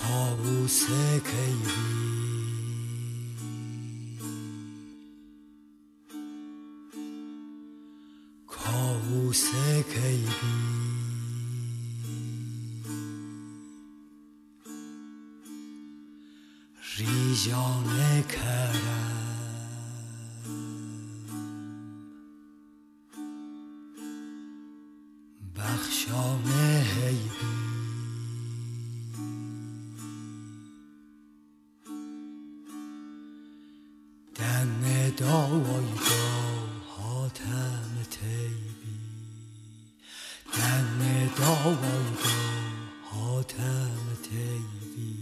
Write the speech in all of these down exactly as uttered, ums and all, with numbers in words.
کاووس کیوی کاووس کیوی ریجان کرم بخشان هیبی دم دایدا حاتم تیبی دم دایدا حاتم تیبی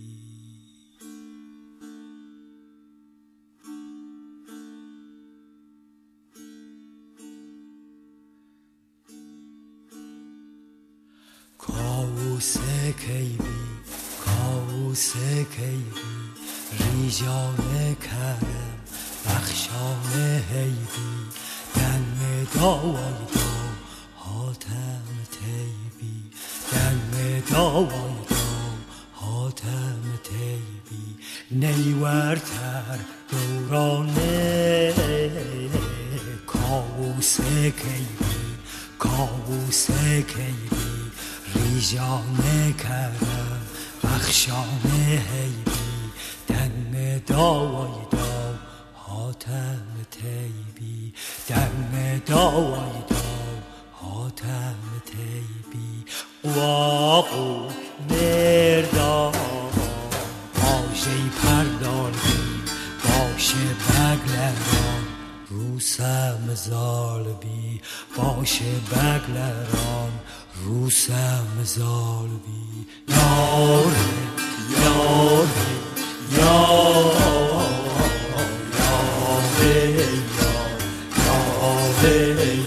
کاووس کیوی کاووس کیوی ریجان کرم بخشان هیبی دم دایدا حاتم تیبی دم دایدا حاتم تیبی نیورتر دورانه کاووس کیوی کاووس کیوی ریجان کرم بخشان هیبی دم دایدا حاتم تیبی دم دایدا حاتم تیبی واقو مردان باشه پردالبی باشه بگلران روسم زالبی باشه بگلران روسم زالبی یاره یاره یاره یاره یاره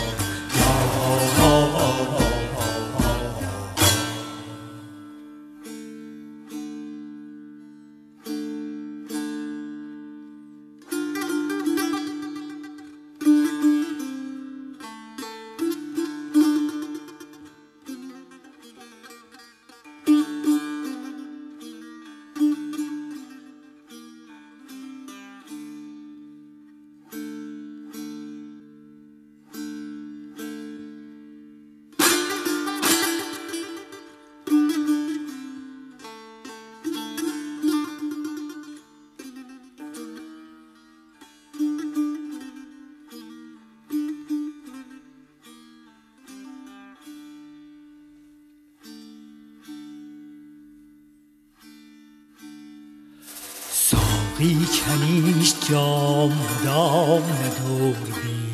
ساقی کنیش جام دام ندور بی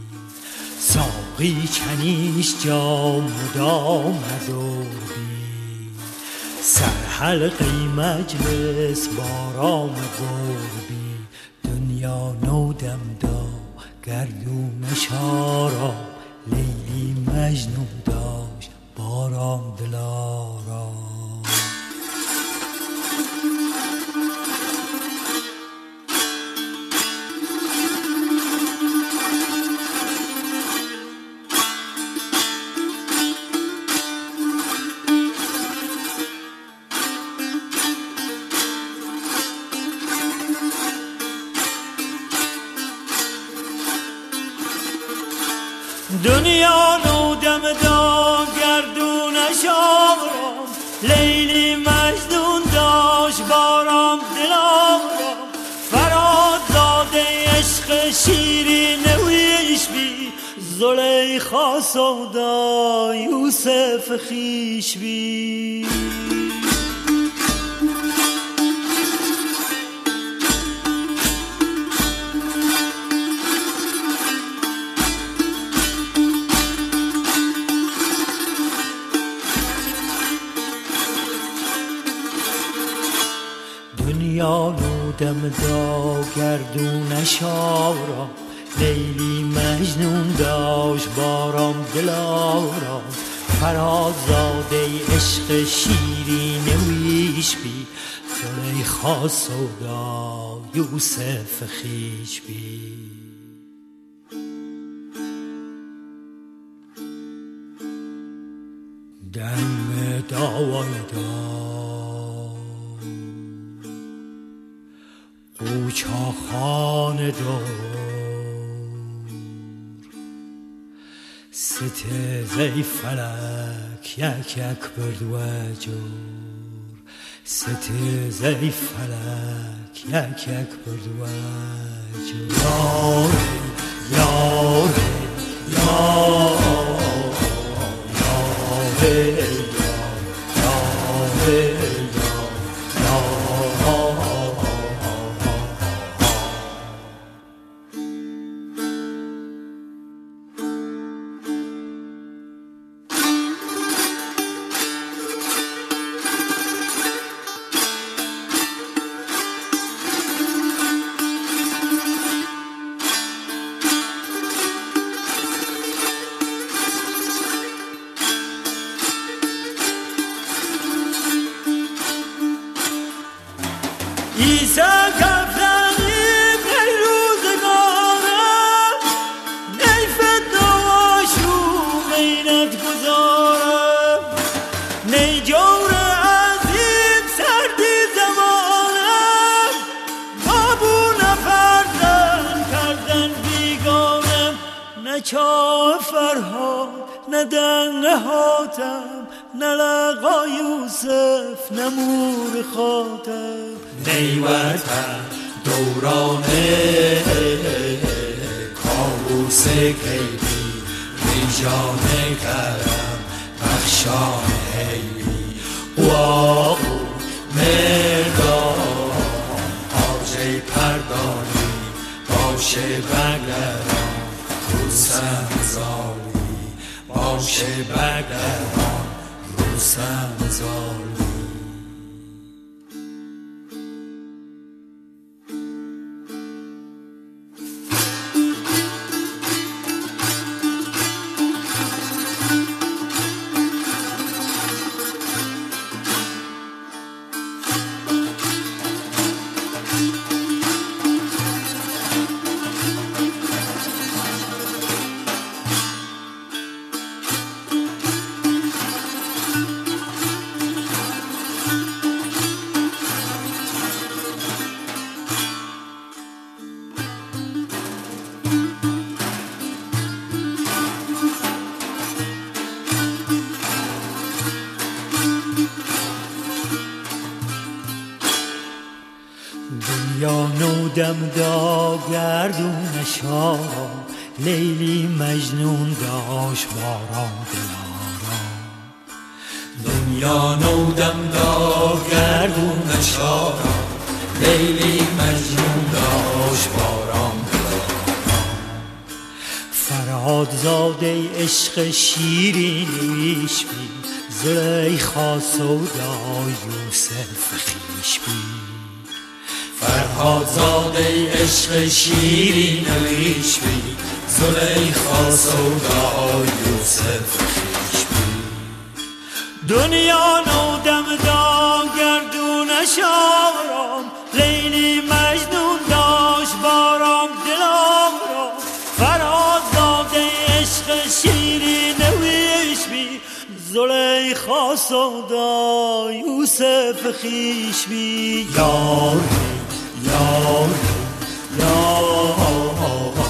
ساقی کنیش جام دام ندور بی سر حلقی مجلس بارام گور بی دنیا نودم دا گردونش آرام لیلی مجنون داشت بارام دلارام دنیا نودم دا گردونش آرام لیلی مجنون داشت بارام دلارام فراد زاده عشق شیرین ویش بی زلیخا سودا یوسف خیش بی دنیا نودم دا گردونش آرام لیلی مجنون داشت بارام دلارام فراد زاده عشق شیرین ویش بی زلیخا سودا یوسف خیش بی دم دایدا چاخان دور ستیزه فلک یک یک بردو جور ستیزه فلک یک یک بردو جور یار یار یار یار یار ایسا کفتنیم نی روزگارم نی فتنواشو مینت گذارم نی جور عزیز سردی زمانم بابو نفردن کردن بیگانم نه چاه فرهاد نه دنگ حاتم نه لقا یوسف نه مور خاتم نیوتن دورانه کابوس کیبی ریجان کرم بخشان حیبی واقو مردان آجه پردانی باشه بگران روسم زالی باشه بگران روسم زالی دنیا نودم دا گردون شارم لیلی مجنون داشت باران دلارم دنیا نودم دا گردون شارم لیلی مجنون داشت باران دلارم فرهاد زاده عشق شیرین ویش بی زلیخا سودا یوسف خویش بی فرهاد زاده عشق شیرین ویش بی زلیخا سودا یوسف خویش بی دنیا نودم دا گردون شارم لیلی مجنون داشت بارم دلم را فرهاد زاده عشق شیرین ویش بی زلیخا سودا یوسف خویش بی یار یار یار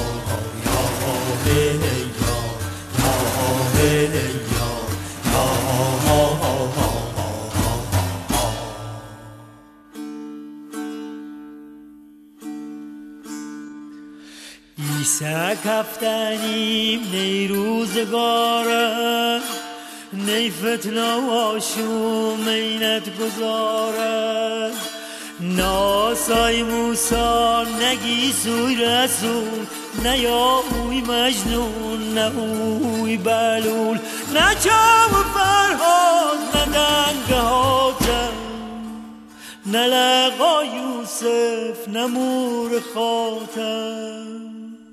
ایسا کفتنیم نی روزگارم نی فتنه واشو مینت گذارم ناسای موسا نگی سوی رسول نه یا اوی مجنون نه اوی بلول نه چام فرهاد نه دنگ حاتم نه لقا یوسف نه مور خاتم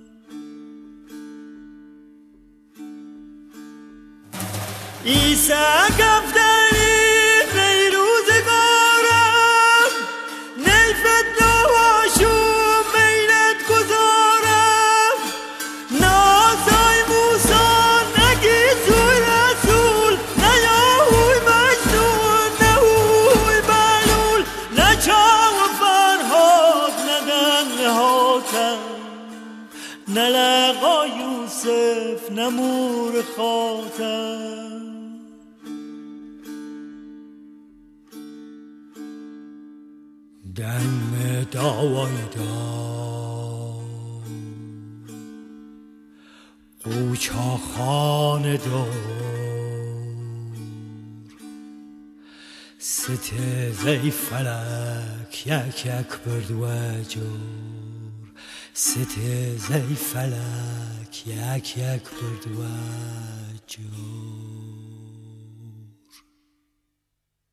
ایسا گفتنی روزگارم نی فتنه واشو مینت گذارم نازای موسا نگی سوی رسول نه یا اوی مجنون نه اوی بلول نه چاو فرهاد نه دنگ نه لقا یوسف نه مور خاتم. دم داوای دا قوچا خان دور سته زی فلک یک یک برد و جور سته زی فلک یک یک برد و جور.